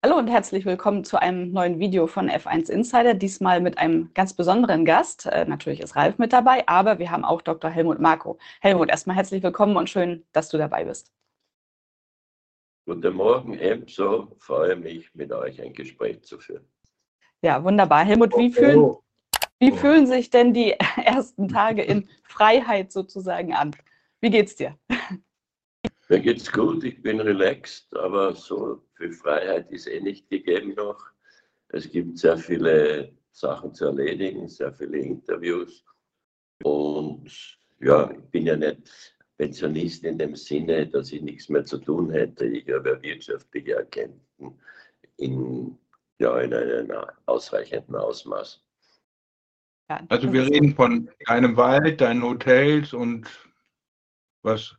Hallo und herzlich willkommen zu einem neuen Video von F1 Insider, diesmal mit einem ganz besonderen Gast. Natürlich ist Ralf mit dabei, aber wir haben auch Dr. Helmut Marko. Helmut, erstmal herzlich willkommen und schön, dass du dabei bist. Guten Morgen, ebenso freue mich, mit euch ein Gespräch zu führen. Ja, wunderbar. Helmut, wie fühlen sich denn die ersten Tage in Freiheit sozusagen an? Wie geht's dir? Mir geht's gut, ich bin relaxed, aber so viel Freiheit ist nicht gegeben noch. Es gibt sehr viele Sachen zu erledigen, sehr viele Interviews und ja, ich bin ja nicht Pensionist in dem Sinne, dass ich nichts mehr zu tun hätte. Ich habe wirtschaftliche Erkenntnisse in einem ausreichenden Ausmaß. Ja, Also wir reden von deinem Wald, deinen Hotels und was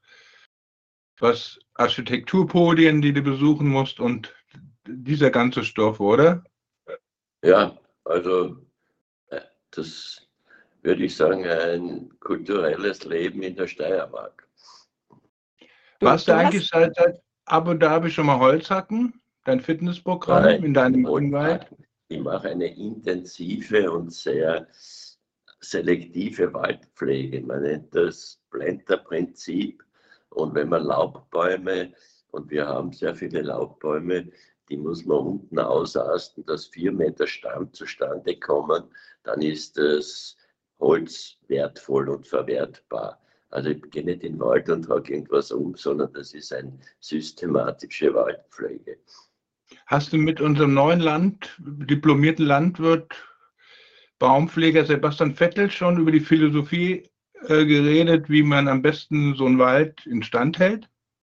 Architekturpodien, die du besuchen musst und dieser ganze Stoff, oder? Ja, also das würde ich sagen, ein kulturelles Leben in der Steiermark. Warst du eigentlich seit Abu Dhabi schon mal Holzhacken? Dein Fitnessprogramm Nein, in deinem Wald? Ich mache eine intensive und sehr selektive Waldpflege. Man nennt das Planter-Prinzip. Und wenn man Laubbäume, und wir haben sehr viele Laubbäume, die muss man unten ausasten, dass 4 Meter Stamm zustande kommen, dann ist das Holz wertvoll und verwertbar. Also ich gehe nicht in den Wald und trage irgendwas um, sondern das ist eine systematische Waldpflege. Hast du mit unserem neuen diplomierten Landwirt, Baumpfleger Sebastian Vettel schon über die Philosophie geredet, wie man am besten so einen Wald instand hält?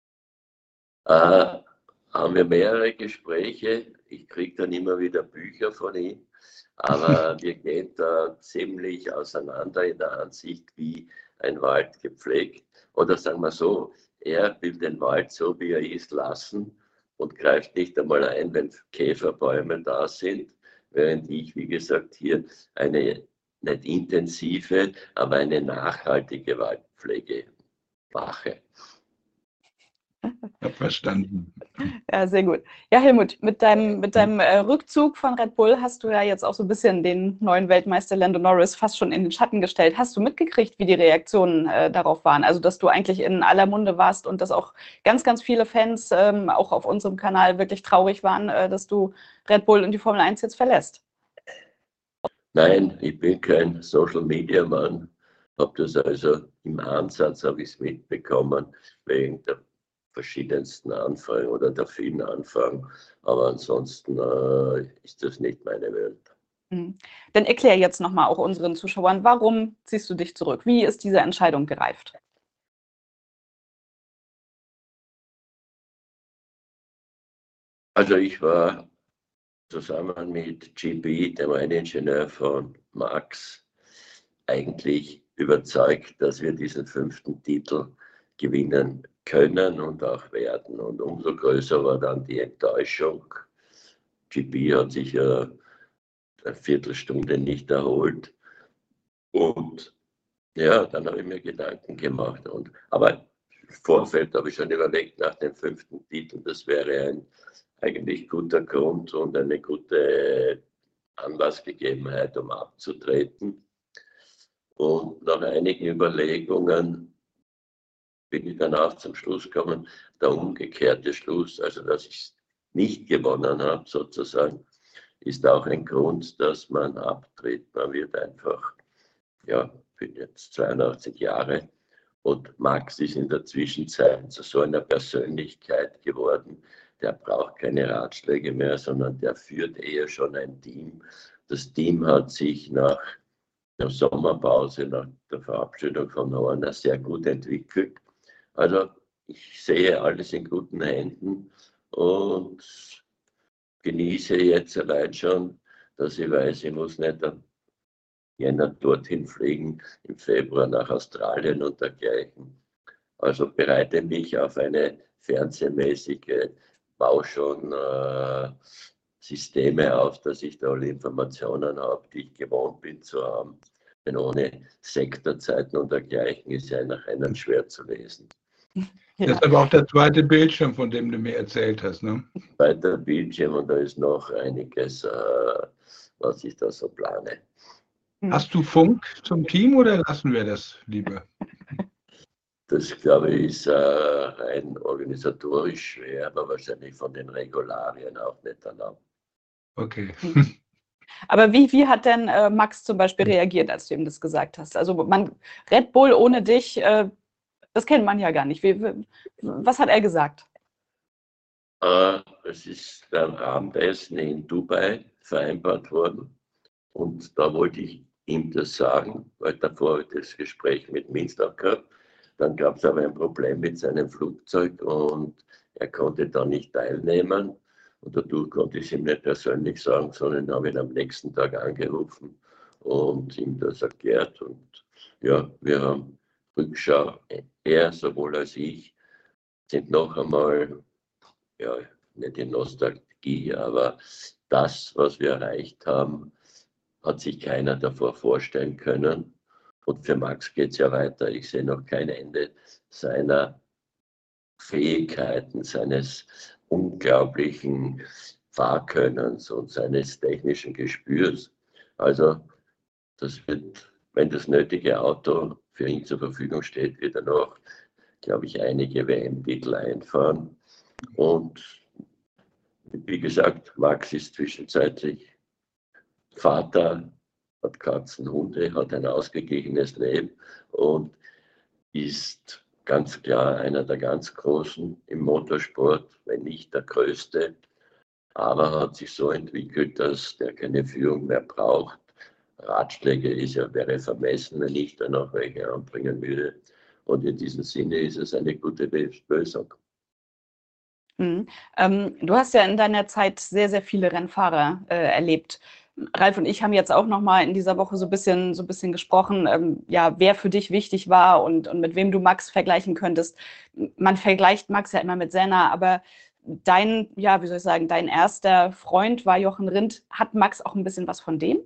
Haben wir mehrere Gespräche. Ich kriege dann immer wieder Bücher von ihm. Aber wir gehen da ziemlich auseinander in der Ansicht, wie ein Wald gepflegt. Oder sagen wir so, er will den Wald so, wie er ist, lassen und greift nicht einmal ein, wenn Käferbäume da sind. Während ich, wie gesagt, hier eine nicht intensive, aber eine nachhaltige Waldpflege mache. Ich habe verstanden. Ja, sehr gut. Ja, Helmut, mit deinem Rückzug von Red Bull hast du ja jetzt auch so ein bisschen den neuen Weltmeister Lando Norris fast schon in den Schatten gestellt. Hast du mitgekriegt, wie die Reaktionen darauf waren? Also, dass du eigentlich in aller Munde warst und dass auch ganz, ganz viele Fans auch auf unserem Kanal wirklich traurig waren, dass du Red Bull und die Formel 1 jetzt verlässt. Nein, ich bin kein Social-Media-Mann. Habe das also im Ansatz habe ich es mitbekommen, wegen der verschiedensten Anfragen oder der vielen Anfragen. Aber ansonsten ist das nicht meine Welt. Mhm. Dann erklär jetzt nochmal auch unseren Zuschauern, warum ziehst du dich zurück? Wie ist diese Entscheidung gereift? Also ich war zusammen mit GB, dem Renningenieur von Max, eigentlich überzeugt, dass wir diesen 5. Titel gewinnen können und auch werden. Und umso größer war dann die Enttäuschung. GB hat sich ja eine Viertelstunde nicht erholt. Und ja, dann habe ich mir Gedanken gemacht. Aber im Vorfeld habe ich schon überlegt, nach dem 5. Titel, das wäre ein eigentlich guter Grund und eine gute Anlassgegebenheit, um abzutreten. Und nach einigen Überlegungen bin ich dann auch zum Schluss gekommen, der umgekehrte Schluss, also dass ich es nicht gewonnen habe sozusagen, ist auch ein Grund, dass man abtritt. Man wird einfach, ja, ich bin jetzt 82 Jahre und Max ist in der Zwischenzeit zu so einer Persönlichkeit geworden, der braucht keine Ratschläge mehr, sondern der führt eher schon ein Team. Das Team hat sich nach der Sommerpause, nach der Verabschiedung von Horner sehr gut entwickelt. Also ich sehe alles in guten Händen und genieße jetzt allein schon, dass ich weiß, ich muss nicht am Jänner dorthin fliegen, im Februar nach Australien und dergleichen. Also bereite mich auf eine fernsehmäßige, baue schon Systeme auf, dass ich da alle Informationen habe, die ich gewohnt bin zu haben. Denn ohne Sektorzeiten und dergleichen ist ja nach einem schwer zu lesen. Das Ja. ist aber auch der zweite Bildschirm, von dem du mir erzählt hast, ne? Zweiter Bildschirm und da ist noch einiges, was ich da so plane. Hast du Funk zum Team oder lassen wir das lieber? Das, glaube ich, ist rein organisatorisch schwer, aber wahrscheinlich von den Regularien auch nicht erlaubt. Okay. Aber wie hat denn Max zum Beispiel reagiert, als du ihm das gesagt hast? Also Red Bull ohne dich, das kennt man ja gar nicht. Was hat er gesagt? Es ist beim Abendessen in Dubai vereinbart worden und da wollte ich ihm das sagen, weil davor das Gespräch mit Minster gehabt. Dann gab es aber ein Problem mit seinem Flugzeug und er konnte da nicht teilnehmen. Und dadurch konnte ich es ihm nicht persönlich sagen, sondern habe ihn am nächsten Tag angerufen und ihm das erklärt. Und ja, wir haben Rückschau, er sowohl als ich sind noch einmal, ja, nicht in Nostalgie, aber das, was wir erreicht haben, hat sich keiner davor vorstellen können. Und für Max geht es ja weiter. Ich sehe noch kein Ende seiner Fähigkeiten, seines unglaublichen Fahrkönnens und seines technischen Gespürs. Also das wird, wenn das nötige Auto für ihn zur Verfügung steht, wird er noch, glaube ich, einige WM-Titel einfahren. Und wie gesagt, Max ist zwischenzeitlich Vater, hat Katzen, Hunde, hat ein ausgeglichenes Leben und ist ganz klar einer der ganz Großen im Motorsport, wenn nicht der Größte, aber hat sich so entwickelt, dass der keine Führung mehr braucht. Ratschläge wäre vermessen, wenn ich dann auch welche anbringen würde. Und in diesem Sinne ist es eine gute Lösung. Mhm. Du hast ja in deiner Zeit sehr, sehr viele Rennfahrer erlebt. Ralf und ich haben jetzt auch noch mal in dieser Woche so ein bisschen gesprochen, ja, wer für dich wichtig war und mit wem du Max vergleichen könntest. Man vergleicht Max ja immer mit Senna, aber dein, ja, wie soll ich sagen, dein erster Freund war Jochen Rindt. Hat Max auch ein bisschen was von dem?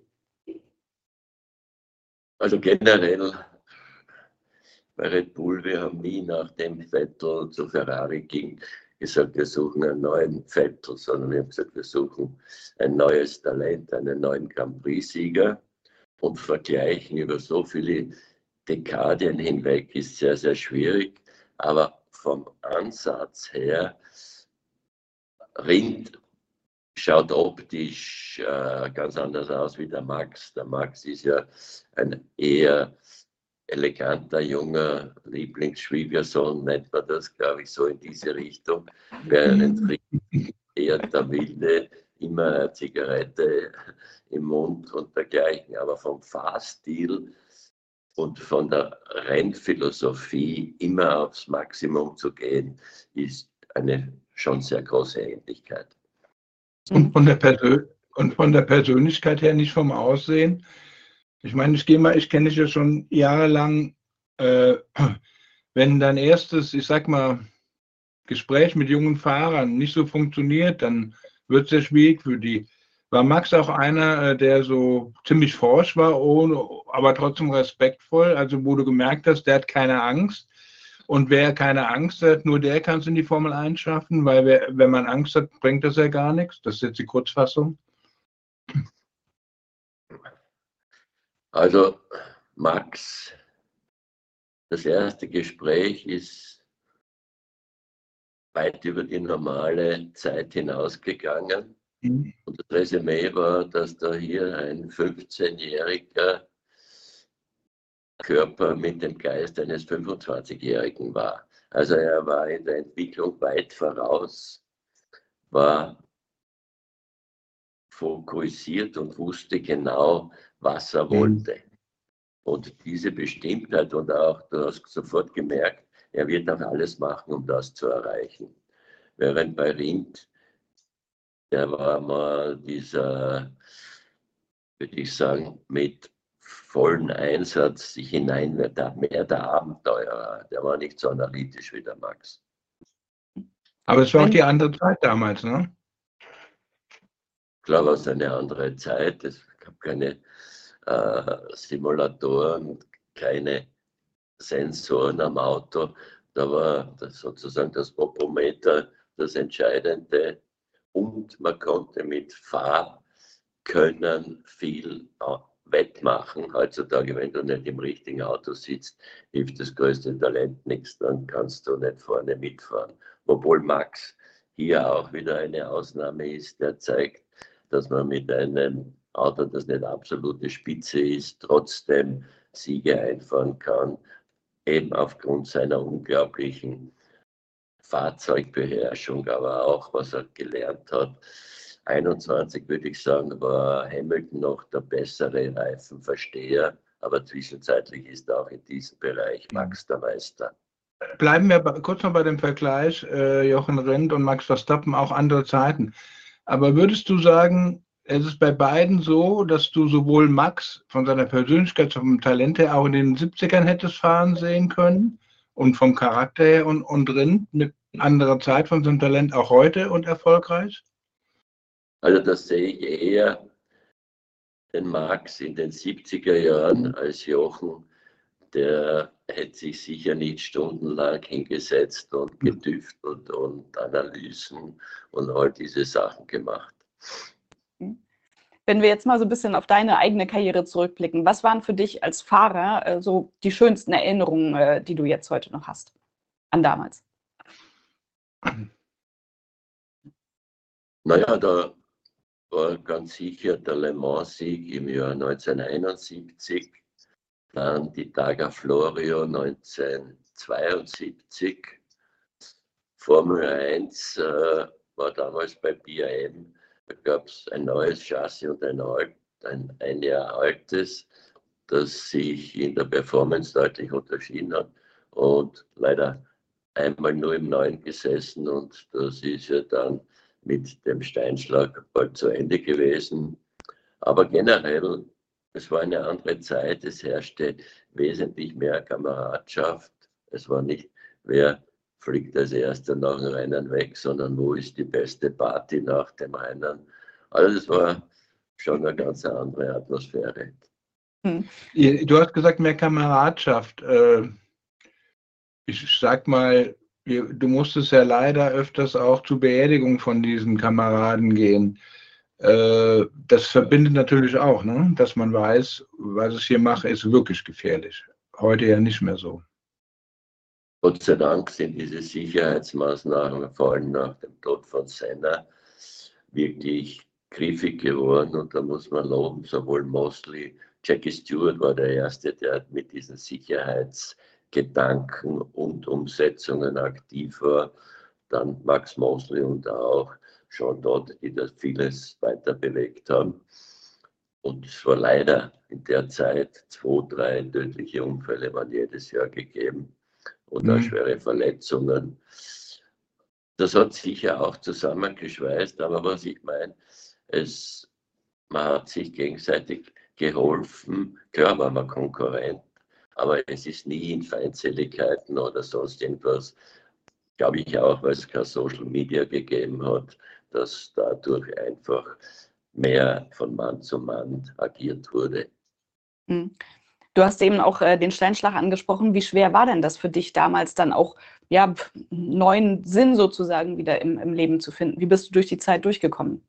Also generell bei Red Bull, wir haben nie nach dem Vettel zu Ferrari ging, gesagt, wir suchen einen neuen Vettel, sondern wir haben gesagt, wir suchen ein neues Talent, einen neuen Grand Prix-Sieger und vergleichen über so viele Dekaden hinweg ist sehr, sehr schwierig. Aber vom Ansatz her, Rindt schaut optisch ganz anders aus wie der Max. Der Max ist ja ein eher eleganter, junger Lieblingsschwiegersohn, nennt man das, glaube ich, so in diese Richtung. Während eher der Wilde, immer eine Zigarette im Mund und dergleichen. Aber vom Fahrstil und von der Rennphilosophie immer aufs Maximum zu gehen, ist eine schon sehr große Ähnlichkeit. Und von der Persönlichkeit her, nicht vom Aussehen. Ich meine, ich kenne dich ja schon jahrelang, wenn dein erstes, ich sag mal, Gespräch mit jungen Fahrern nicht so funktioniert, dann wird es sehr schwierig für die. War Max auch einer, der so ziemlich forsch war, aber trotzdem respektvoll, also wo du gemerkt hast, der hat keine Angst. Und wer keine Angst hat, nur der kann es in die Formel 1 schaffen, weil wenn man Angst hat, bringt das ja gar nichts. Das ist jetzt die Kurzfassung. Also Max, das erste Gespräch ist weit über die normale Zeit hinausgegangen. Und das Resümee war, dass da hier ein 15-jähriger Körper mit dem Geist eines 25-Jährigen war. Also er war in der Entwicklung weit voraus, war fokussiert und wusste genau, was er wollte. Und diese Bestimmtheit und auch, du hast sofort gemerkt, er wird auch alles machen, um das zu erreichen. Während bei Rindt, der war mal dieser, würde ich sagen, mit vollen Einsatz sich hinein, mehr der Abenteurer. Der war nicht so analytisch wie der Max. Aber es war auch die andere Zeit damals, ne? Klar war es eine andere Zeit. Es gab keine Simulatoren, keine Sensoren am Auto. Da war das sozusagen das Popometer das Entscheidende und man konnte mit Fahrkönnen viel wettmachen. Heutzutage, wenn du nicht im richtigen Auto sitzt, hilft das größte Talent nichts, dann kannst du nicht vorne mitfahren. Obwohl Max hier auch wieder eine Ausnahme ist, der zeigt, dass man mit einem Auto, das nicht absolute Spitze ist, trotzdem Siege einfahren kann, eben aufgrund seiner unglaublichen Fahrzeugbeherrschung, aber auch, was er gelernt hat. 21 würde ich sagen, war Hamilton noch der bessere Reifenversteher, aber zwischenzeitlich ist auch in diesem Bereich Max der Meister. Bleiben wir kurz noch bei dem Vergleich, Jochen Rindt und Max Verstappen, auch andere Zeiten. Aber würdest du sagen, es ist bei beiden so, dass du sowohl Max von seiner Persönlichkeit, vom Talent her auch in den 70ern hättest fahren sehen können und vom Charakter her und Rindt mit anderer Zeit von seinem Talent auch heute und erfolgreich? Also das sehe ich eher den Max in den 70er Jahren als Jochen. Der hätte sich sicher nicht stundenlang hingesetzt und getüftelt und Analysen und all diese Sachen gemacht. Wenn wir jetzt mal so ein bisschen auf deine eigene Karriere zurückblicken, was waren für dich als Fahrer so die schönsten Erinnerungen, die du jetzt heute noch hast an damals? Naja, da war ganz sicher der Le Mans-Sieg im Jahr 1971, dann die Targa Florio 1972, Formel 1 war damals bei BAM, da gab es ein neues Chassis und ein Jahr altes, das sich in der Performance deutlich unterschieden hat und leider einmal nur im Neuen gesessen und das ist ja dann mit dem Steinschlag bald zu Ende gewesen. Aber generell, es war eine andere Zeit, es herrschte wesentlich mehr Kameradschaft. Es war nicht, wer fliegt als Erster nach dem Rennen weg, sondern wo ist die beste Party nach dem Rennen. Also es war schon eine ganz andere Atmosphäre. Du hast gesagt, mehr Kameradschaft. Ich sag mal, du musstest ja leider öfters auch zur Beerdigung von diesen Kameraden gehen. Das verbindet natürlich auch, ne? Dass man weiß, was ich hier mache, ist wirklich gefährlich. Heute ja nicht mehr so. Gott sei Dank sind diese Sicherheitsmaßnahmen, vor allem nach dem Tod von Senna, wirklich griffig geworden und da muss man loben, sowohl Mosley, Jackie Stewart war der Erste, der mit diesen Sicherheitsgedanken und Umsetzungen aktiv war, dann Max Mosley und auch Sean Dodd, die das vieles weiter bewegt haben. Und es war leider in der Zeit 2, 3 tödliche Unfälle waren jedes Jahr gegeben und auch schwere Verletzungen. Das hat sicher auch zusammengeschweißt, aber was ich meine, man hat sich gegenseitig geholfen. Klar war man Konkurrent, aber es ist nie in Feindseligkeiten oder sonst irgendwas. Glaube ich auch, weil es kein Social Media gegeben hat, dass dadurch einfach mehr von Mann zu Mann agiert wurde. Du hast eben auch den Steinschlag angesprochen. Wie schwer war denn das für dich damals dann auch, ja, neuen Sinn sozusagen wieder im Leben zu finden? Wie bist du durch die Zeit durchgekommen?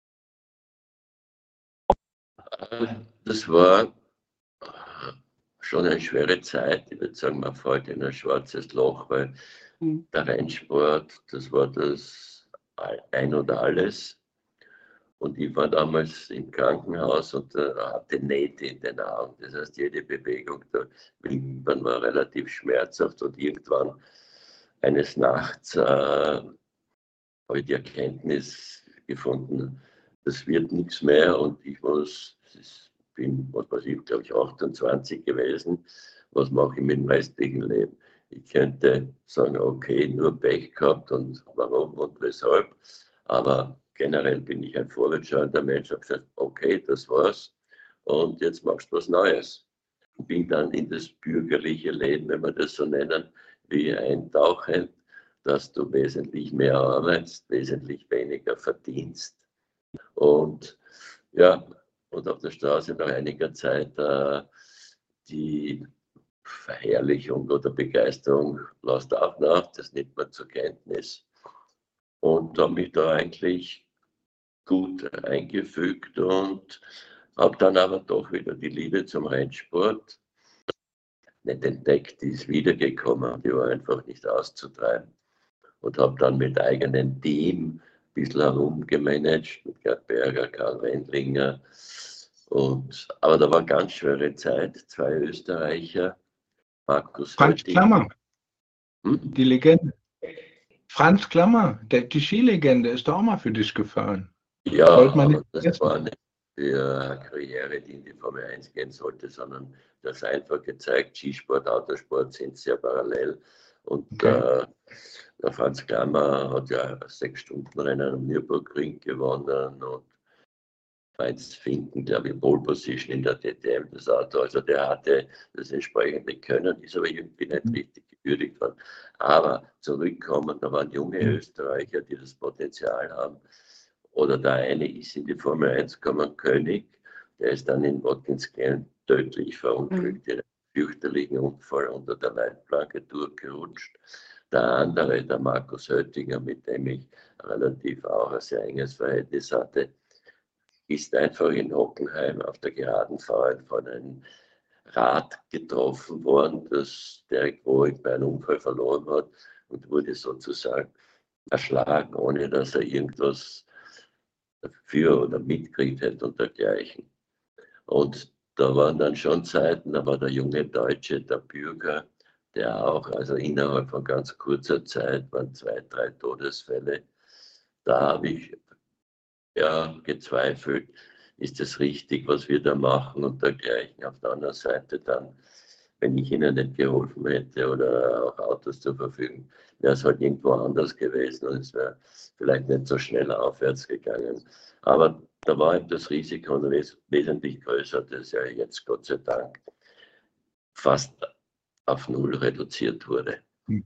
Das war schon eine schwere Zeit. Ich würde sagen, man fällt in ein schwarzes Loch, weil der Rennsport, das war das Ein und Alles. Und ich war damals im Krankenhaus und hatte Nähte in den Augen. Das heißt, jede Bewegung der Wimpern war relativ schmerzhaft. Und irgendwann eines Nachts habe ich die Erkenntnis gefunden, das wird nichts mehr. Und ich bin, was weiß ich, glaube ich, 28 gewesen. Was mache ich mit dem restlichen Leben? Ich könnte sagen, okay, nur Pech gehabt und warum und weshalb. Aber generell bin ich ein vorwärtsschauender Mensch, habe gesagt, okay, das war's und jetzt machst du was Neues. Und bin dann in das bürgerliche Leben, wenn wir das so nennen, wie eintauchend, dass du wesentlich mehr arbeitst, wesentlich weniger verdienst. Und ja, und auf der Straße nach einiger Zeit die Verherrlichung oder Begeisterung lässt auch nach, das nimmt man zur Kenntnis. Und habe mich da eigentlich gut eingefügt und habe dann aber doch wieder die Liebe zum Rennsport nicht entdeckt, die ist wiedergekommen, die war einfach nicht auszutreiben. Und habe dann mit eigenem Team ein bisschen herumgemanagt, mit Gerd Berger, Karl Wendlinger. Aber da war ganz schwere Zeit, 2 Österreicher, Markus Franz Hötting. Klammer, Hm? die Legende. Franz Klammer, die Skilegende, ist doch auch mal für dich gefahren. Ja, Sollte man aber nicht das vergessen. war nicht für eine Karriere, die in die Formel 1 gehen sollte, sondern das einfach gezeigt, Skisport, Autosport sind sehr parallel. Und Okay. der Franz Klammer hat ja 6-Stunden-Rennen am Nürburgring gewonnen und Heinz Finken, glaube ich, Pole Position in der DTM, das Auto. Also der hatte das entsprechende Können, ist aber irgendwie nicht richtig gewürdigt worden. Aber zurückkommen, da waren junge Österreicher, die das Potenzial haben. Oder der eine ist in die Formel 1 gekommen, König, der ist dann in Watkins Glen tödlich verunglückt, in einem fürchterlichen Unfall unter der Leitplanke durchgerutscht. Der andere, der Markus Höttinger, mit dem ich relativ auch ein sehr enges Verhältnis hatte, ist einfach in Hockenheim auf der Geraden fahren von einem Rad getroffen worden, das Derek Roig bei einem Unfall verloren hat und wurde sozusagen erschlagen, ohne dass er irgendwas dafür oder mitgekriegt hätte und dergleichen. Und da waren dann schon Zeiten, da war der junge Deutsche, der Bürger, der auch, also innerhalb von ganz kurzer Zeit waren 2, 3 Todesfälle. Da habe ich ja gezweifelt, ist das richtig, was wir da machen und dergleichen. Auf der anderen Seite dann, wenn ich ihnen nicht geholfen hätte oder auch Autos zur Verfügung, wäre es halt irgendwo anders gewesen und es wäre vielleicht nicht so schnell aufwärts gegangen. Aber da war eben das Risiko wesentlich größer, das ja jetzt Gott sei Dank fast auf 0 reduziert wurde.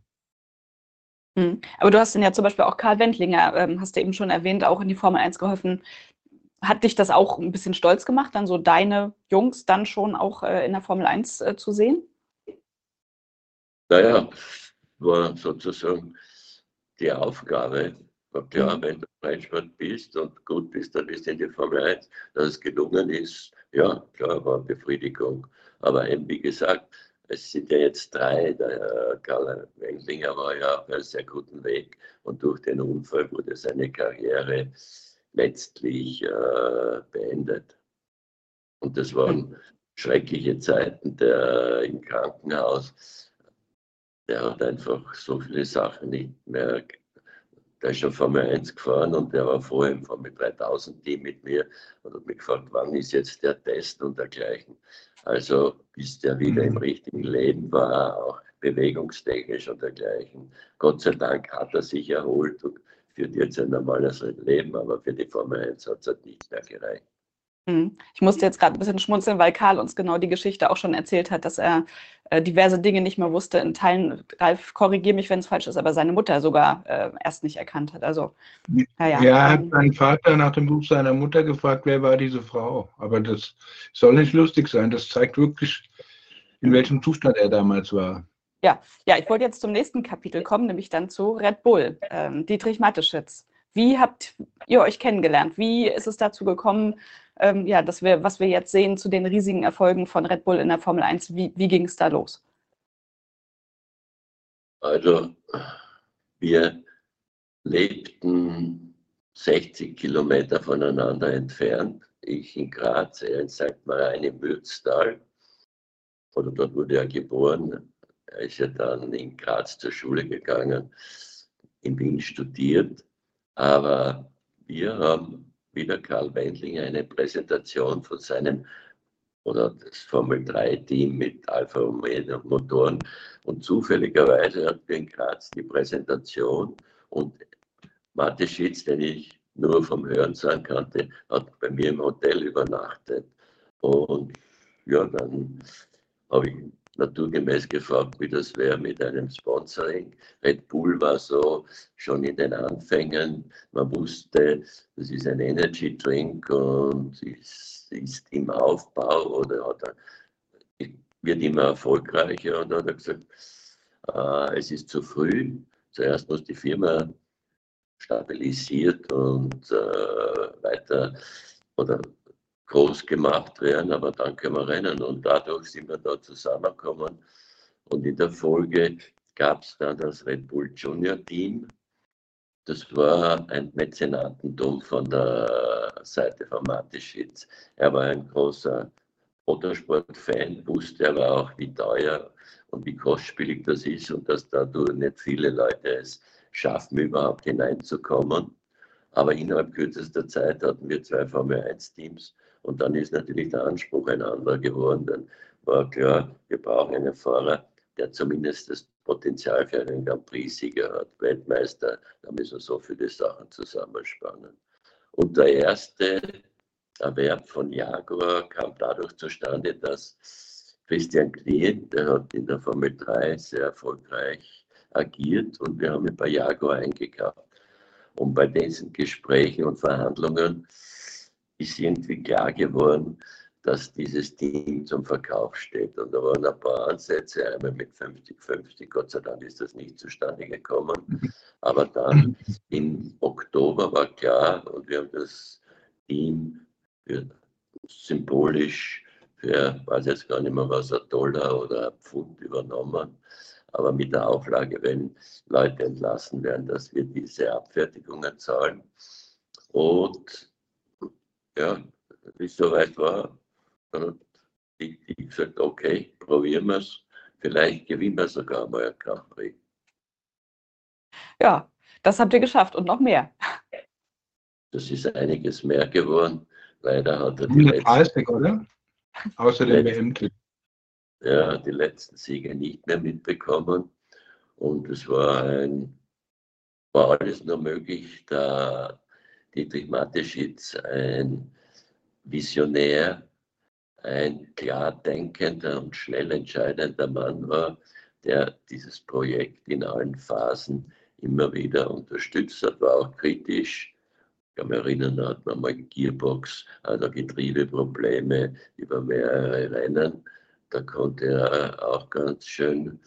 Aber du hast dann ja zum Beispiel auch Karl Wendlinger, hast du eben schon erwähnt, auch in die Formel 1 geholfen. Hat dich das auch ein bisschen stolz gemacht, dann so deine Jungs dann schon auch in der Formel 1 zu sehen? Naja, war sozusagen die Aufgabe. War klar, wenn du Rennsport bist und gut bist, dann bist du in die Formel 1. Dass es gelungen ist, ja, klar, war Befriedigung. Aber eben, wie gesagt, es sind ja jetzt 3. Der Karl Wendlinger war ja auf einem sehr guten Weg und durch den Unfall wurde seine Karriere letztlich beendet. Und das waren schreckliche Zeiten, der im Krankenhaus. Der hat einfach so viele Sachen nicht mehr. Der ist schon Formel 1 gefahren und der war vorher im Formel 3000 Team mit mir und hat mich gefragt, wann ist jetzt der Test und dergleichen. Also bis der wieder im richtigen Leben war, auch bewegungstechnisch und dergleichen. Gott sei Dank hat er sich erholt und führt jetzt ein normales Leben, aber für die Formel 1 hat es halt nicht mehr gereicht. Ich musste jetzt gerade ein bisschen schmunzeln, weil Karl uns genau die Geschichte auch schon erzählt hat, dass er diverse Dinge nicht mehr wusste. In Teilen, Ralf, korrigiere mich, wenn es falsch ist, aber seine Mutter sogar erst nicht erkannt hat. Also, naja. Ja, er hat seinen Vater nach dem Buch seiner Mutter gefragt, wer war diese Frau. Aber das soll nicht lustig sein. Das zeigt wirklich, in welchem Zustand er damals war. Ja, ich wollte jetzt zum nächsten Kapitel kommen, nämlich dann zu Red Bull. Dietrich Mateschitz. Wie habt ihr euch kennengelernt? Wie ist es dazu gekommen, was wir jetzt sehen zu den riesigen Erfolgen von Red Bull in der Formel 1? Wie ging es da los? Also wir lebten 60 Kilometer voneinander entfernt. Ich in Graz, er in St. Marien im Mürztal. Oder dort wurde er geboren. Er ist ja dann in Graz zur Schule gegangen, in Wien studiert. Aber wir haben wieder Karl Wendlinger eine Präsentation von seinem oder das Formel 3-Team mit Alfa Romeo Motoren. Und zufälligerweise hatten wir in Graz die Präsentation und Mateschitz, den ich nur vom Hörensagen kannte, hat bei mir im Hotel übernachtet. Und ja, dann habe ich naturgemäß gefragt, wie das wäre mit einem Sponsoring. Red Bull war so schon in den Anfängen. Man wusste, das ist ein Energy Drink und ist im Aufbau oder hat wird immer erfolgreicher. Und dann hat er gesagt, es ist zu früh. Zuerst muss die Firma stabilisiert und weiter oder groß gemacht werden, aber dann können wir rennen. Und dadurch sind wir da zusammengekommen. Und in der Folge gab es dann das Red Bull Junior Team. Das war ein Mäzenatentum von der Seite von Mateschitz. Er war ein großer Motorsport-Fan, wusste aber auch, wie teuer und wie kostspielig das ist und dass dadurch nicht viele Leute es schaffen, überhaupt hineinzukommen. Aber innerhalb kürzester Zeit hatten wir 2 Formel-1-Teams und dann ist natürlich der Anspruch ein anderer geworden. Dann war klar, wir brauchen einen Fahrer, der zumindest das Potenzial für einen Grand Prix-Sieger hat, Weltmeister. Da müssen wir so viele Sachen zusammenspannen. Und der erste Erwerb von Jaguar kam dadurch zustande, dass Christian Knien, der hat in der Formel 3 sehr erfolgreich agiert und wir haben ihn bei Jaguar eingekauft. Und bei diesen Gesprächen und Verhandlungen ist irgendwie klar geworden, dass dieses Team zum Verkauf steht. Und da waren ein paar Ansätze, einmal mit 50-50, Gott sei Dank ist das nicht zustande gekommen. Aber dann im Oktober war klar und wir haben das Team für symbolisch für, ich weiß jetzt gar nicht mehr was, $1 oder $1 übernommen. Aber mit der Auflage, wenn Leute entlassen werden, dass wir diese Abfertigungen zahlen. Und ja, wie es soweit war, dann hat die gesagt, okay, probieren wir es. Vielleicht gewinnen wir sogar mal ein Grand Prix. Ja, das habt ihr geschafft und noch mehr. Das ist einiges mehr geworden. Leider hat er die 130, oder? Außer dem WM-Titel. Ja, die letzten Siege nicht mehr mitbekommen. Und es war alles nur möglich, da Dietrich Mateschitz ein Visionär, ein klar denkender und schnell entscheidender Mann war, der dieses Projekt in allen Phasen immer wieder unterstützt hat, war auch kritisch. Ich kann mich erinnern, da hat man mal Gearbox, also Getriebeprobleme über mehrere Rennen. Da konnte er auch ganz schön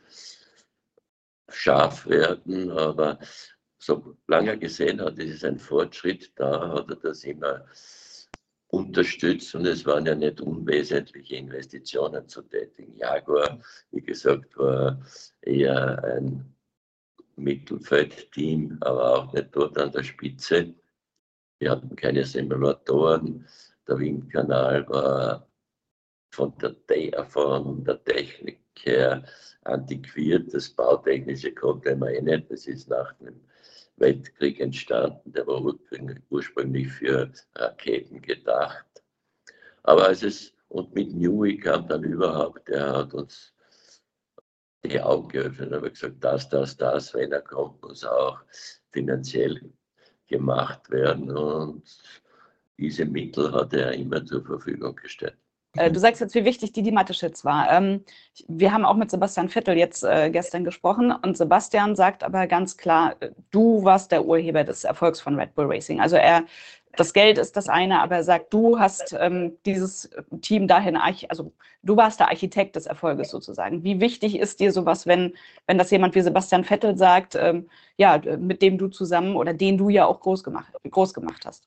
scharf werden, aber solange er gesehen hat, es ist ein Fortschritt, da hat er das immer unterstützt und es waren ja nicht unwesentliche Investitionen zu tätigen. Jaguar, wie gesagt, war eher ein Mittelfeldteam, aber auch nicht dort an der Spitze. Wir hatten keine Simulatoren. Der Windkanal war von der Technik her antiquiert. Das Bautechnische konnte man nicht. Das ist nach dem Weltkrieg entstanden. Der war ursprünglich für Raketen gedacht. Aber und mit Newey kam dann überhaupt, der hat uns die Augen geöffnet und hat gesagt, das, wenn er kommt, muss auch finanziell gemacht werden. Und diese Mittel hat er immer zur Verfügung gestellt. Du sagst jetzt, wie wichtig die Mateschitz war. Wir haben auch mit Sebastian Vettel jetzt gestern gesprochen und Sebastian sagt aber ganz klar, du warst der Urheber des Erfolgs von Red Bull Racing. Also das Geld ist das eine, aber er sagt, du hast dieses Team dahin, also du warst der Architekt des Erfolges sozusagen. Wie wichtig ist dir sowas, wenn das jemand wie Sebastian Vettel sagt, ja, mit dem du zusammen oder den du ja auch groß gemacht hast?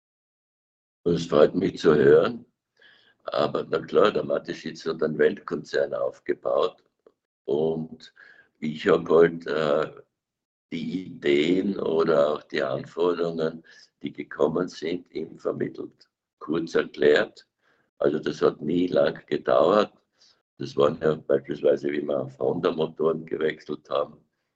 Es freut mich zu hören. Aber na klar, der Mateschitz hat einen Weltkonzern aufgebaut und ich habe halt die Ideen oder auch die Anforderungen, die gekommen sind, ihm vermittelt, kurz erklärt. Also das hat nie lang gedauert. Das waren ja beispielsweise, wie wir auf Honda-Motoren gewechselt haben.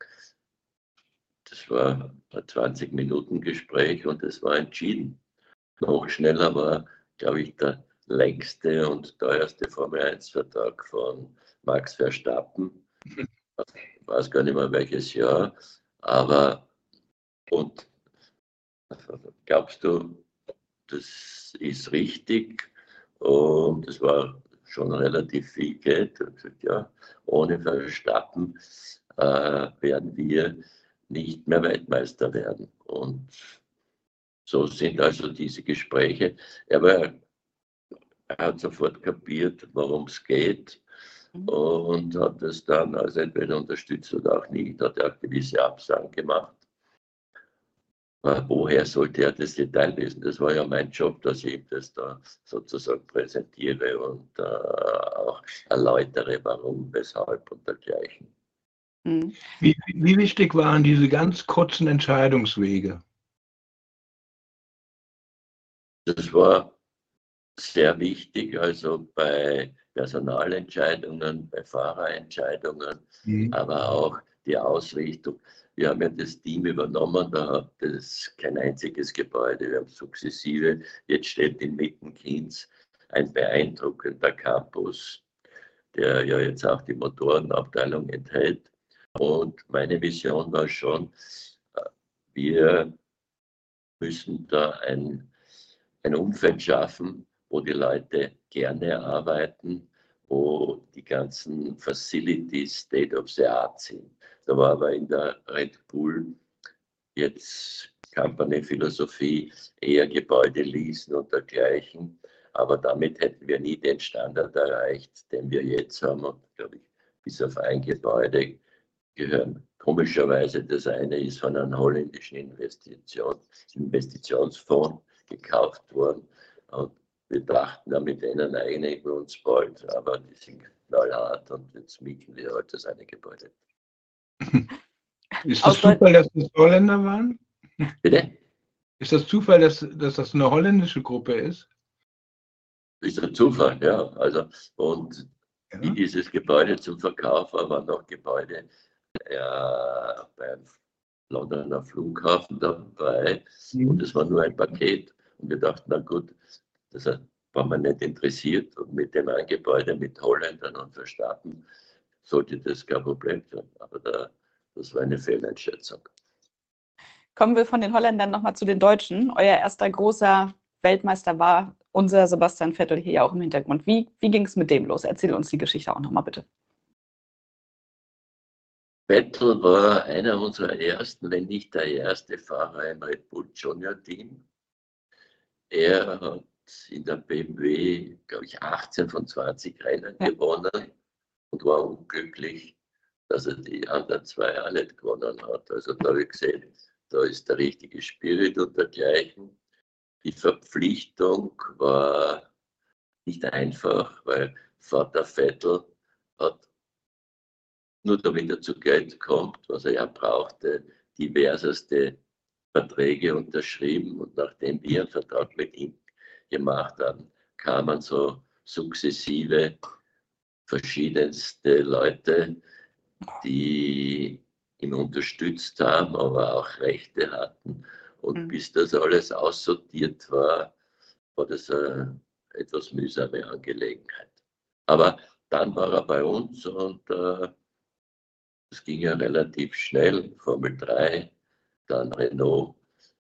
Das war ein 20-Minuten-Gespräch und es war entschieden. Noch schneller war, glaube ich, der längste und teuerste Formel-1-Vertrag von Max Verstappen. Ich weiß gar nicht mehr welches Jahr, aber und glaubst du, das ist richtig? Und es war schon relativ viel Geld. Ich habe gesagt, ja, ohne Verstappen werden wir nicht mehr Weltmeister werden. Und so sind also diese Gespräche. Er hat sofort kapiert, worum es geht. und hat das dann also entweder unterstützt oder auch nicht, hat er auch gewisse Absagen gemacht. Woher sollte er das Detail wissen? Das war ja mein Job, dass ich ihm das da sozusagen präsentiere und auch erläutere, warum, weshalb und dergleichen. Wie wichtig waren diese ganz kurzen Entscheidungswege? Das war sehr wichtig, also bei Personalentscheidungen, bei Fahrerentscheidungen, aber auch die Ausrichtung. Wir haben ja das Team übernommen, da hat es kein einziges Gebäude, wir haben sukzessive, jetzt steht in Mittenkins ein beeindruckender Campus, der ja jetzt auch die Motorenabteilung enthält. Und meine Vision war schon, wir müssen da ein Umfeld schaffen, wo die Leute gerne arbeiten, wo die ganzen Facilities State of the Art sind. Da war aber in der Red Bull jetzt Company-Philosophie eher Gebäude leasen und dergleichen. Aber damit hätten wir nie den Standard erreicht, den wir jetzt haben. Und glaube ich, bis auf ein Gebäude gehören. Komischerweise, das eine ist von einem holländischen Investitionsfonds gekauft worden. Und wir dachten, mit denen einigen wir uns bald, aber die sind knallhart und jetzt mieten wir halt das eine Gebäude. Ist das Zufall, dass das Holländer waren? Bitte? Ist das Zufall, dass das eine holländische Gruppe ist? Ist ein Zufall, ja. Also, und wie dieses Gebäude zum Verkauf war, waren noch Gebäude beim Londoner Flughafen dabei. Und es war nur ein Paket. Und wir dachten, na gut, das war man nicht interessiert. Und mit dem ein Gebäude mit Holländern und Verstaaten sollte das kein Problem sein. Aber das war eine Fehleinschätzung. Kommen wir von den Holländern nochmal zu den Deutschen. Euer erster großer Weltmeister war unser Sebastian Vettel, hier ja auch im Hintergrund. Wie ging es mit dem los? Erzähl uns die Geschichte auch nochmal bitte. Vettel war einer unserer ersten, wenn nicht der erste Fahrer im Red Bull Junior Team. Er hat in der BMW, glaube ich, 18 von 20 Rennen gewonnen und war unglücklich, dass er die anderen zwei auch nicht gewonnen hat. Also da habe ich gesehen, da ist der richtige Spirit und dergleichen. Die Verpflichtung war nicht einfach, weil Vater Vettel hat nur damit er zu Geld kommt, was er ja brauchte, diverseste Verträge unterschrieben. Und nachdem wir einen Vertrag mit ihm gemacht haben, kamen so sukzessive verschiedenste Leute, die ihn unterstützt haben, aber auch Rechte hatten. Und bis das alles aussortiert war, war das eine etwas mühsame Angelegenheit. Aber dann war er bei uns und es ging ja relativ schnell, Formel 3, dann Renault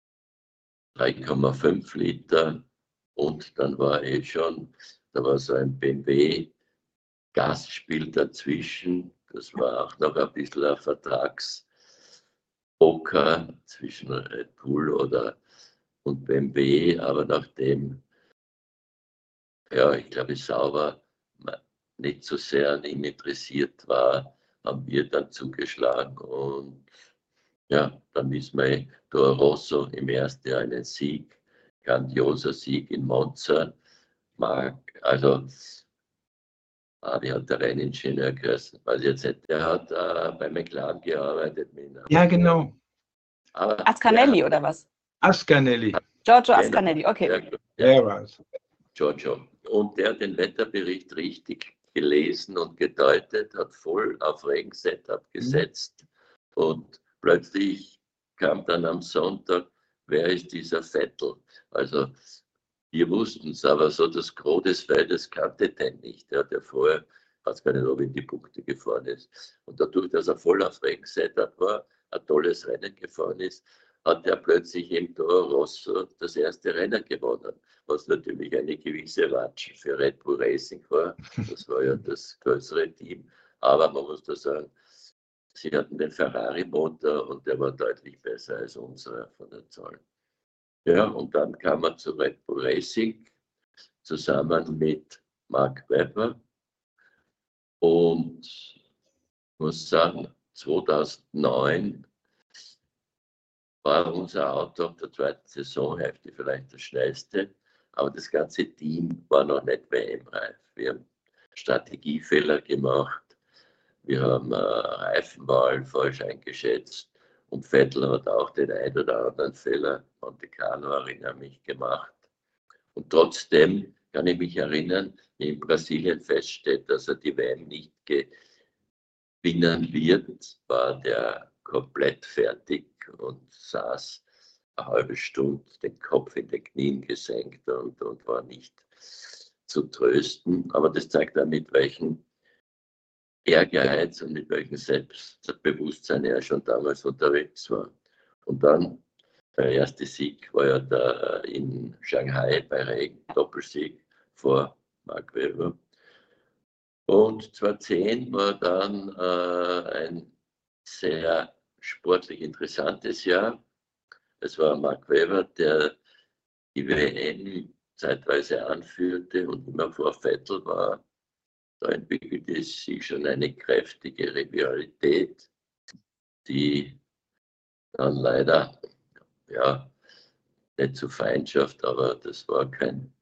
3,5 Liter und dann war schon, da war so ein BMW Gastspiel dazwischen, das war auch noch ein bisschen ein Vertragspoker zwischen Red Bull und BMW, aber nachdem, ja, ich glaube, Sauber nicht so sehr an ihm interessiert war, haben wir dann zugeschlagen und ja, dann ist mein Toro Rosso im ersten Jahr einen Sieg, grandioser Sieg in Monza. Also, wie hat der Renningenieur geheißen? Weiß jetzt nicht, der hat bei McLaren gearbeitet. Ja, genau. Ascanelli oder was? Ascanelli. Giorgio Ascanelli, okay. Der war es. Giorgio. Und der hat den Wetterbericht richtig gelesen und gedeutet, hat voll auf Regensetup gesetzt und plötzlich kam dann am Sonntag, wer ist dieser Vettel? Also wir wussten es, aber so das Gros des Feldes kannte den nicht. Der hat ja vorher, weiß gar nicht, ob in die Punkte gefahren ist. Und dadurch, dass er voll auf Regensetup war, ein tolles Rennen gefahren ist, hat er plötzlich im Toro Rosso das erste Rennen gewonnen, was natürlich eine gewisse Watsche für Red Bull Racing war. Das war ja das größere Team. Aber man muss da sagen, sie hatten den Ferrari-Motor und der war deutlich besser als unserer von der Zahl. Ja, und dann kam er zu Red Bull Racing zusammen mit Mark Webber. Und ich muss sagen, 2009 war unser Auto auf der zweiten Saisonhälfte vielleicht das schnellste, aber das ganze Team war noch nicht WM-reif. Wir haben Strategiefehler gemacht, wir haben Reifenwahl falsch eingeschätzt und Vettel hat auch den einen oder anderen Fehler, Monte Carlo erinnere mich, gemacht. Und trotzdem kann ich mich erinnern, wie in Brasilien feststeht, dass er die WM nicht gewinnen wird, war der komplett fertig und saß eine halbe Stunde den Kopf in den Knien gesenkt und war nicht zu trösten. Aber das zeigt auch, mit welchem Ehrgeiz und mit welchem Selbstbewusstsein er schon damals unterwegs war. Und dann, der erste Sieg war ja da in Shanghai bei Regen, Doppelsieg vor Mark Webber. Und 2010 war dann ein sehr sportlich interessantes Jahr. Es war Mark Webber, der die WM zeitweise anführte und immer vor Vettel war. Da entwickelte sich schon eine kräftige Rivalität, die dann leider, ja, nicht zu Feindschaft, aber das war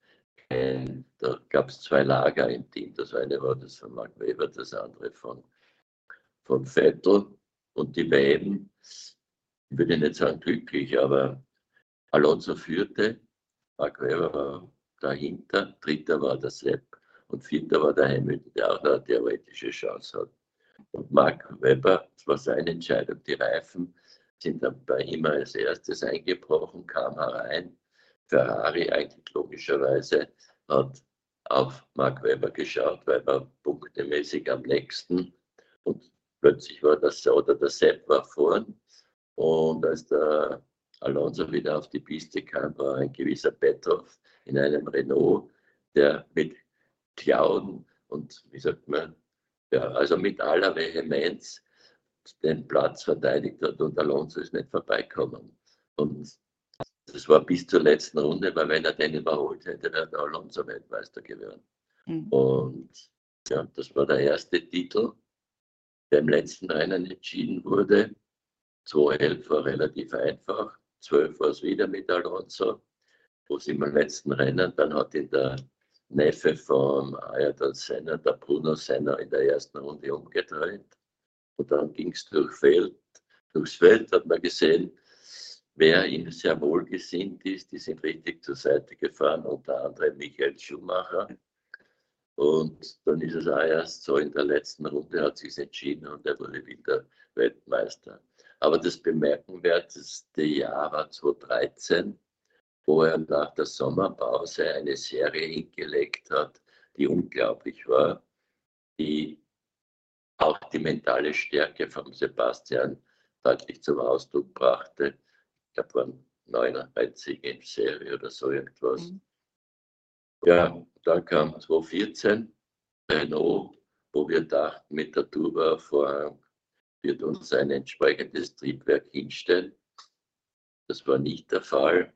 da gab es zwei Lager im Team. Das eine war das von Mark Webber, das andere von Vettel. Und die beiden, ich würde nicht sagen glücklich, aber Alonso führte, Mark Webber war dahinter, dritter war der Sepp und vierter war der Hamilton, der auch noch eine theoretische Chance hat. Und Mark Webber, das war seine Entscheidung, die Reifen sind dann bei ihm als erstes eingebrochen, kam herein. Ferrari eigentlich logischerweise hat auf Mark Webber geschaut, weil er punktemäßig am nächsten, und plötzlich war das so, oder der Sepp war vorn, und als der Alonso wieder auf die Piste kam, war ein gewisser Petrov in einem Renault, der mit Klauen und, wie sagt man, ja, also mit aller Vehemenz den Platz verteidigt hat und Alonso ist nicht vorbeikommen. Und das war bis zur letzten Runde, weil wenn er den überholt hätte, wäre der Alonso Weltmeister geworden. Mhm. Und ja, das war der erste Titel, der im letzten Rennen entschieden wurde. 2011 war relativ einfach, 12 war es wieder mit Alonso, wo es im letzten Rennen, dann hat ihn der Neffe von Ayrton Senna, der Bruno Senna, in der ersten Runde umgedreht. Und dann ging es durchs Feld, hat man gesehen, wer ihm sehr wohlgesinnt ist, die sind richtig zur Seite gefahren, unter anderem Michael Schumacher. Und dann ist es auch erst so, in der letzten Runde hat sich entschieden und er wurde wieder Weltmeister. Aber das bemerkenswerteste Jahr war 2013, wo er nach der Sommerpause eine Serie hingelegt hat, die unglaublich war, die auch die mentale Stärke von Sebastian deutlich zum Ausdruck brachte. Ich glaube, waren 9 in Serie oder so irgendwas. Mhm. Ja, dann kam 2014 Renault, wo wir dachten, mit der Turbovorhang wird uns ein entsprechendes Triebwerk hinstellen. Das war nicht der Fall.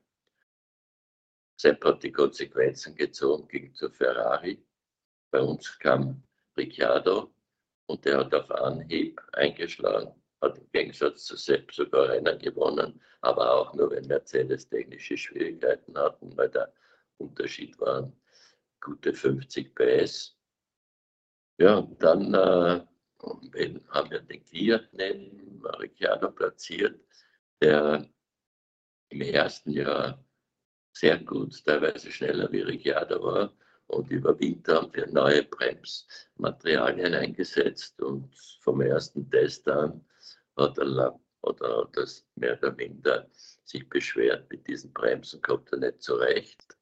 Sepp hat die Konsequenzen gezogen, ging zu Ferrari. Bei uns kam Ricciardo und der hat auf Anhieb eingeschlagen, hat im Gegensatz zu Sepp sogar Rennen gewonnen, aber auch nur, wenn Mercedes technische Schwierigkeiten hatten, weil der Unterschied waren gute 50 PS. Ja, dann haben wir den Kwiat neben Ricciardo platziert, der im ersten Jahr sehr gut, teilweise schneller wie Ricciardo war. Und über Winter haben wir neue Bremsmaterialien eingesetzt und vom ersten Test an hat das mehr oder minder sich beschwert, mit diesen Bremsen kommt er nicht zurecht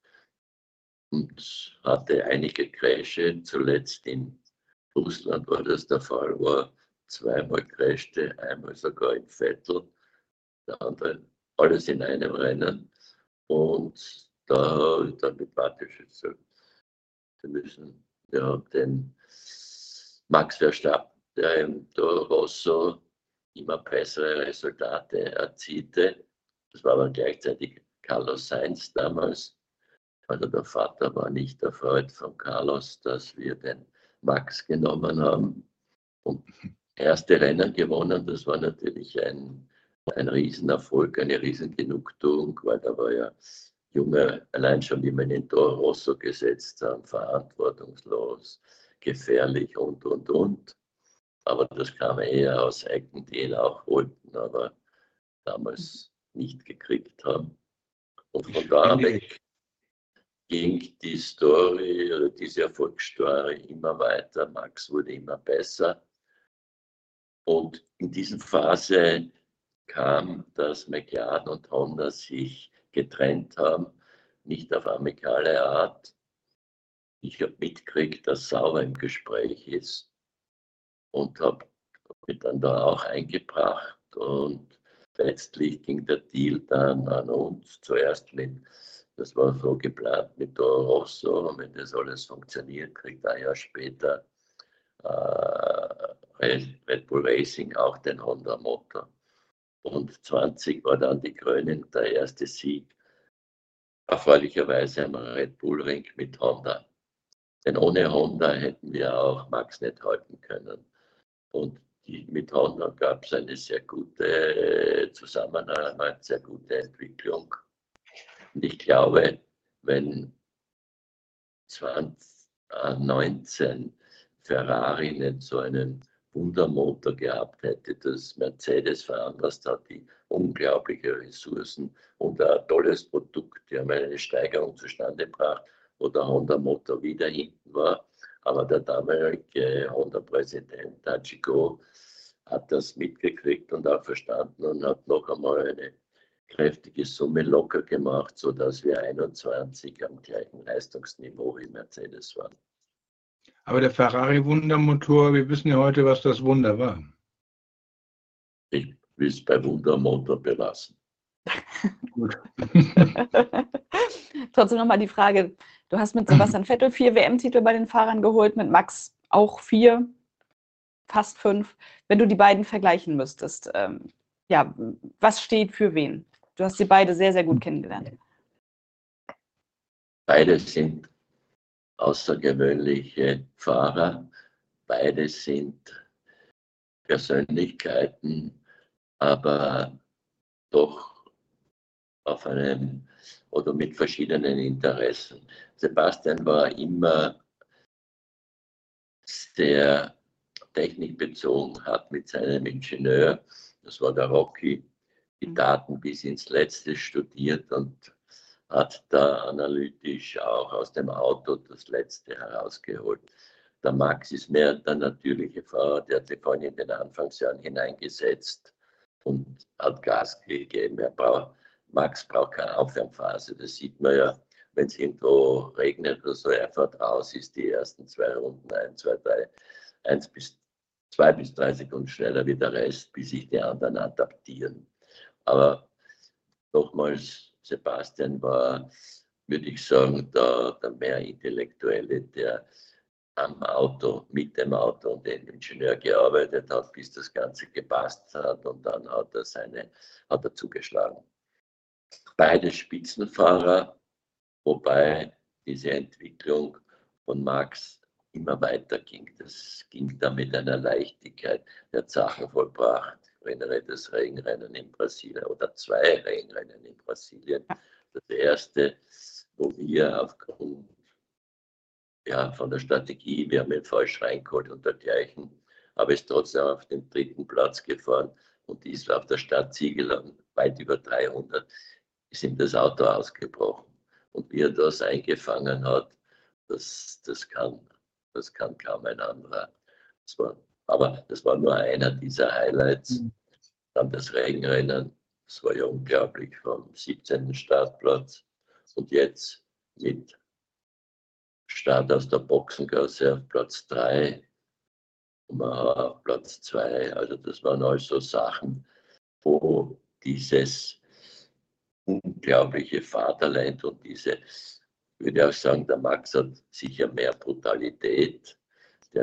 und hatte einige Crashe. Zuletzt in Russland war das der Fall, wo er zweimal crashte, einmal sogar in Vettel, der andere alles in einem Rennen. Und damit Warteschütze. Wir müssen den Max Verstappen, der im Toro Rosso immer bessere Resultate erzielte. Das war aber gleichzeitig Carlos Sainz damals. Also der Vater war nicht erfreut von Carlos, dass wir den Max genommen haben und erste Rennen gewonnen. Das war natürlich ein Riesenerfolg, eine Riesengenugtuung, weil da war ja Junge, allein schon wie man in Toro Rosso gesetzt haben, verantwortungslos, gefährlich und. Aber das kam eher aus Ecken, die ihn auch wollten, aber damals nicht gekriegt haben. Und von da weg ging die Story, oder diese Erfolgsstory immer weiter. Max wurde immer besser. Und in dieser Phase kam, dass McLaren und Honda sich getrennt haben, nicht auf amicale Art. Ich habe mitgekriegt, dass Sauber im Gespräch ist und habe mich dann da auch eingebracht. Und letztlich ging der Deal dann an uns zuerst mit, das war so geplant mit Toro Rosso, wenn das alles funktioniert, kriegt ein Jahr später Red Bull Racing auch den Honda Motor. Und 20 war dann die Krönung, der erste Sieg, erfreulicherweise am Red Bull Ring mit Honda. Denn ohne Honda hätten wir auch Max nicht halten können. Und mit Honda gab es eine sehr gute Zusammenarbeit, sehr gute Entwicklung. Und ich glaube, wenn 2019 Ferrari nicht so einen Wundermotor gehabt hätte, das Mercedes veranlasst hat, die unglaubliche Ressourcen und ein tolles Produkt, die haben eine Steigerung zustande gebracht, wo der Honda-Motor wieder hinten war. Aber der damalige Honda-Präsident Hachiko hat das mitgekriegt und auch verstanden und hat noch einmal eine kräftige Summe locker gemacht, sodass wir 21 am gleichen Leistungsniveau wie Mercedes waren. Aber der Ferrari-Wundermotor, wir wissen ja heute, was das Wunder war. Ich will es bei Wundermotor belassen. Gut. Trotzdem nochmal die Frage, du hast mit Sebastian Vettel 4 WM-Titel bei den Fahrern geholt, mit Max auch 4, fast 5. Wenn du die beiden vergleichen müsstest, ja, was steht für wen? Du hast sie beide sehr, sehr gut kennengelernt. Beide sind außergewöhnliche Fahrer, beide sind Persönlichkeiten, aber doch auf einem oder mit verschiedenen Interessen. Sebastian war immer sehr technikbezogen, hat mit seinem Ingenieur, das war der Rocky, die Daten bis ins Letzte studiert und hat da analytisch auch aus dem Auto das Letzte herausgeholt. Der Max ist mehr der natürliche Fahrer, der hat sich vorhin in den Anfangsjahren hineingesetzt und hat Gas gegeben. Max braucht keine Aufwärmphase, das sieht man ja, wenn es irgendwo regnet oder so, er fährt raus, ist die ersten 2 Runden, 1, 2, 3, 2 bis 3 Sekunden schneller wie der Rest, bis sich die anderen adaptieren. Aber nochmals, Sebastian war, würde ich sagen, der mehr Intellektuelle, der am Auto, mit dem Auto und dem Ingenieur gearbeitet hat, bis das Ganze gepasst hat und dann hat er zugeschlagen. Beide Spitzenfahrer, wobei diese Entwicklung von Max immer weiter ging. Das ging da mit einer Leichtigkeit. Der hat Sachen vollbracht. Ich erinnere das Regenrennen in Brasilien oder 2 Regenrennen in Brasilien. Das erste, wo wir aufgrund von der Strategie, wir haben ihn falsch reingeholt und dergleichen, aber ist trotzdem auf den 3. Platz gefahren und ist auf der Stadt Siegeland weit über 300, ist ihm das Auto ausgebrochen. Und wie er das eingefangen hat, das kann kaum ein anderer. Aber das war nur einer dieser Highlights. Dann das Regenrennen, das war ja unglaublich, vom 17. Startplatz und jetzt mit Start aus der Boxengasse auf Platz 3, auf Platz 2. Also das waren also Sachen, wo dieses unglaubliche Fahrtalent und diese, ich würde auch sagen, der Max hat sicher mehr Brutalität. Der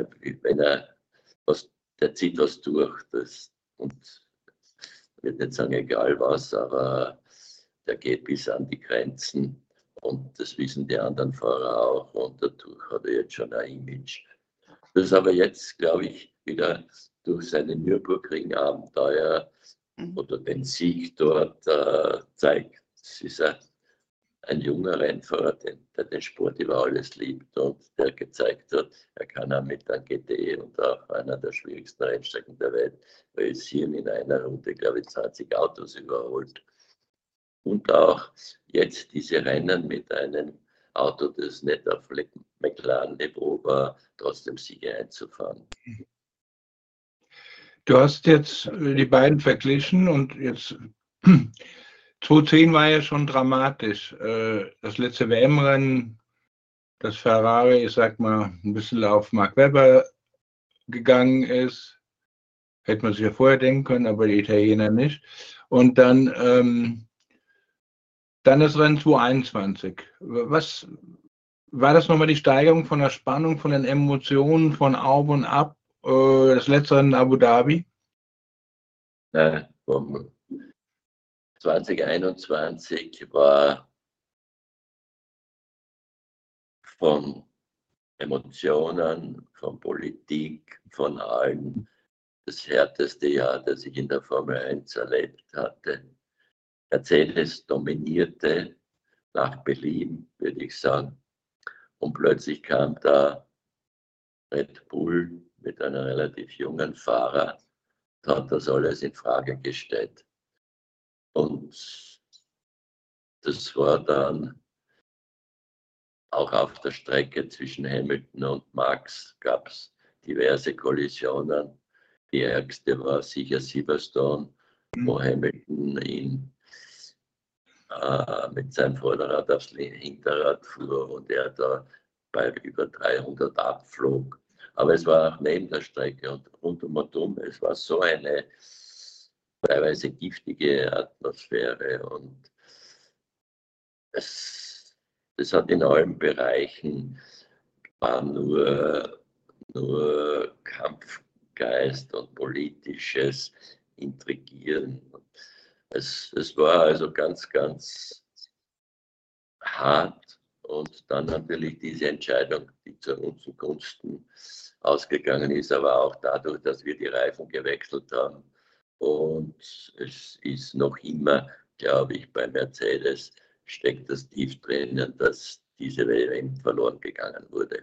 zieht was durch. Und ich würde nicht sagen, egal was, aber der geht bis an die Grenzen. Und das wissen die anderen Fahrer auch. Und dadurch hat er jetzt schon ein Image, Das ist aber jetzt, glaube ich, wieder durch seine Nürburgring-Abenteuer oder den Sieg dort zeigt. Es ist ein junger Rennfahrer, der den Sport über alles liebt und der gezeigt hat, er kann auch mit einem GT und auch einer der schwierigsten Rennstrecken der Welt realisieren, in einer Runde, glaube ich, 20 Autos überholt. Und auch jetzt diese Rennen mit einem Auto, das nicht auf McLaren-Niveau war, trotzdem Siege einzufahren. Du hast jetzt die beiden verglichen und jetzt 2010 war ja schon dramatisch. Das letzte WM-Rennen, das Ferrari, ich sag mal, ein bisschen auf Mark Webber gegangen ist. Hätte man sich ja vorher denken können, aber die Italiener nicht. Und dann das Rennen 2021. Was war das nochmal, die Steigerung von der Spannung, von den Emotionen, von Auf und Ab? Das letzte Rennen in Abu Dhabi? Vom 2021 war von Emotionen, von Politik, von allen das härteste Jahr, das ich in der Formel 1 erlebt hatte. Mercedes dominierte nach Belieben, würde ich sagen. Und plötzlich kam da Red Bull mit einem relativ jungen Fahrer, hat das alles in Frage gestellt. Und das war dann auch auf der Strecke zwischen Hamilton und Max gab es diverse Kollisionen. Die ärgste war sicher Silverstone, wo Hamilton ihn mit seinem Vorderrad aufs Hinterrad fuhr und er da bei über 300 abflog. Aber es war auch neben der Strecke und rundum. Es war so eine teilweise giftige Atmosphäre und es hat in allen Bereichen war nur Kampfgeist und politisches Intrigieren. Es war also ganz, ganz hart und dann natürlich diese Entscheidung, die zu unseren Gunsten ausgegangen ist, aber auch dadurch, dass wir die Reifen gewechselt haben. Und es ist noch immer, glaube ich, bei Mercedes steckt das tief drinnen, dass diese WM verloren gegangen wurde.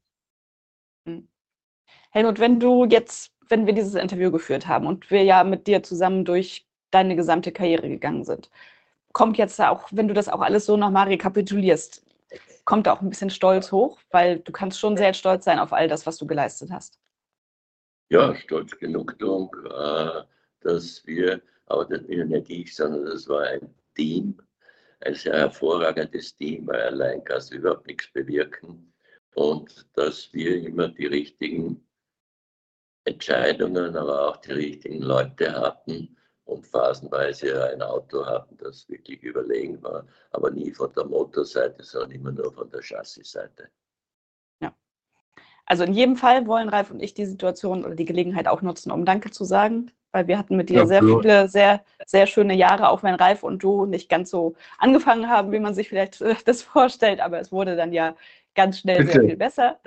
Helmut, wenn wir dieses Interview geführt haben und wir ja mit dir zusammen durch deine gesamte Karriere gegangen sind, kommt jetzt auch, wenn du das auch alles so nochmal rekapitulierst, kommt da auch ein bisschen Stolz hoch, weil du kannst schon sehr stolz sein auf all das, was du geleistet hast. Ja, Stolz, Genugtuung, dass wir, aber das bin ja nicht ich, sondern das war ein Team, ein sehr hervorragendes Team, weil allein kannst du überhaupt nichts bewirken und dass wir immer die richtigen Entscheidungen, aber auch die richtigen Leute hatten und phasenweise ein Auto hatten, das wirklich überlegen war, aber nie von der Motorseite, sondern immer nur von der Chassisseite. Ja. Also in jedem Fall wollen Ralf und ich die Situation oder die Gelegenheit auch nutzen, um Danke zu sagen, weil wir hatten mit dir sehr viele, sehr, sehr schöne Jahre, auch wenn Ralf und du nicht ganz so angefangen haben, wie man sich vielleicht das vorstellt, aber es wurde dann ja ganz schnell sehr viel besser.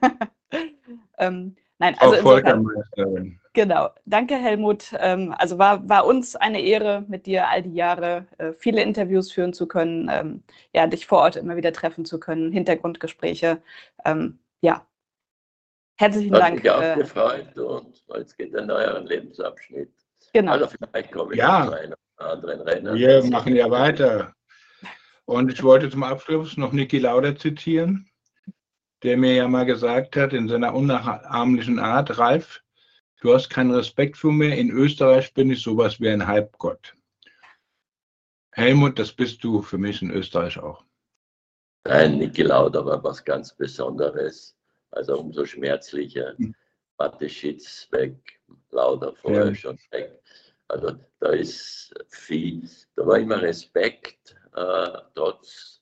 Nein, also insofern, genau. Danke, Helmut. Also war uns eine Ehre, mit dir all die Jahre viele Interviews führen zu können, ja, dich vor Ort immer wieder treffen zu können, Hintergrundgespräche. Ja, herzlichen Dank. Hat mich auch gefreut und jetzt geht ein neuer Lebensabschnitt. Genau. Also vielleicht komme ich noch zu einem anderen Rennen. Wir machen ja weiter. Und ich wollte zum Abschluss noch Niki Lauda zitieren, der mir ja mal gesagt hat, in seiner unnachahmlichen Art, Ralf, du hast keinen Respekt für mich, in Österreich bin ich sowas wie ein Halbgott. Helmut, das bist du für mich in Österreich auch. Nein, Niki Lauda war was ganz Besonderes, also umso schmerzlicher. Mateschitz weg, Lauda vorher schon weg. Also da ist viel, da war immer Respekt, trotz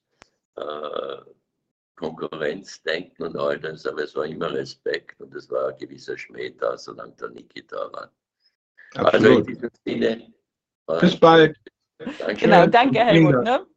Konkurrenzdenken und all das, aber es war immer Respekt und es war ein gewisser Schmäh da, solange der Niki da war. Absolut. Also in diesem Sinne. Bis bald. Danke. Genau, danke Helmut. Ne?